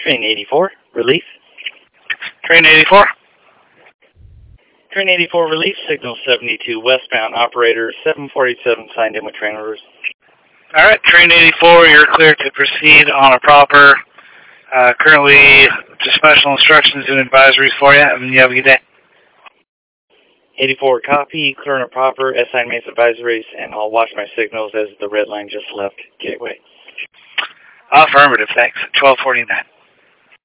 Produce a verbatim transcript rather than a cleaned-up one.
Train eighty-four, release. Train eighty-four. Train eighty-four, release. Signal seventy-two westbound. Operator seven forty-seven signed in with train orders. All right, Train eighty-four, you're clear to proceed on a proper. Uh, currently, just special instructions and advisories for you, and you have a good day. eighty-four, copy. Clear on a proper. Assign mates advisories, and I'll watch my signals as the red line just left gateway. Affirmative, thanks. twelve forty-nine.